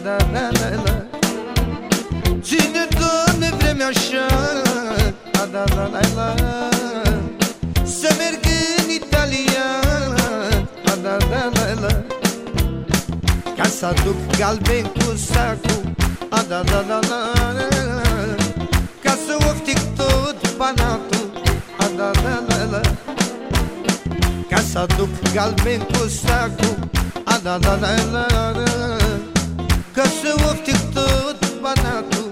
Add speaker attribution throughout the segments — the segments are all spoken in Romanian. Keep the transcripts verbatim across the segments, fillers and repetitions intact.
Speaker 1: da, da, da, da. Ține, Doamne, vremea așa, a, da, da, da, da. Să merg în Italia, a, da, da, da, da. Ca să aduc galben cu sacul, a, da, da, da, da. Ca să oftic tot panatul, a, da, da, da, da. Ca să aduc galben cu sacul, a, da, da, da, da, da. Ca să oftic tot panatul.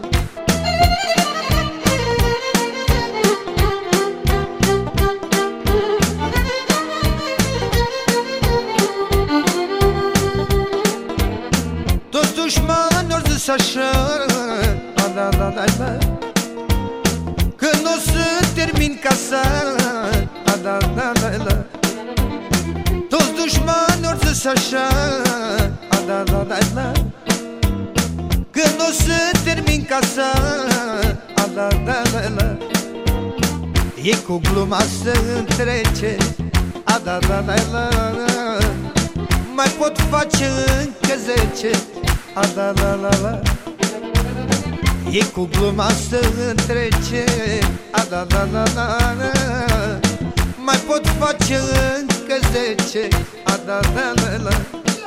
Speaker 1: Toți dușmani au zis așa, a, da, da, da, da. Că n-o să termin casa, a, da, da, da, da. Toți dușmani au zis așa, a, da, da, da, da. Că n-o să termin casa, a, da, da, da, da. E cu gluma să întrece, a, da, da, da, da. Mai pot face încă zece, a, da, da, da, da. E cu gluma să întrece, a, da, da, da, da, da. Mai pot face încă zece, a, da, da, da, da.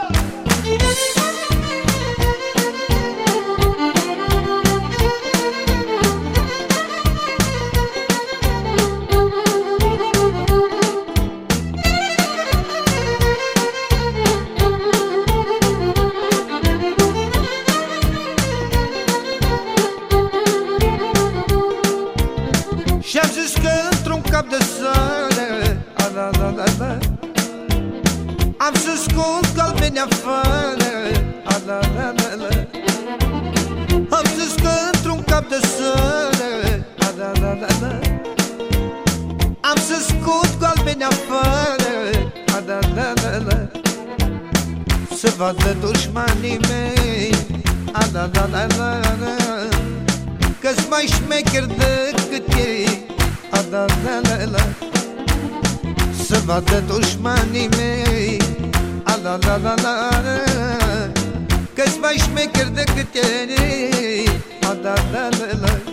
Speaker 1: Și-am zis că într-un cap de soare, a, da, da, da, da. Am să scot galbeni afară, a, da, da, da, da. Am zis că într-un cap de soare, a, da, da, da, da. Am să scot galbeni afară, a, da, da, da, da. Să vadă dușmanii mei, a, da, da, da, da, da. Că-s mai șmecher decât ei, a, da, da, da, da. Să vadă dușmanii mei, a, da, da, da, da, da. Că-s mai șmecher decât ei, a, da, da, da, da.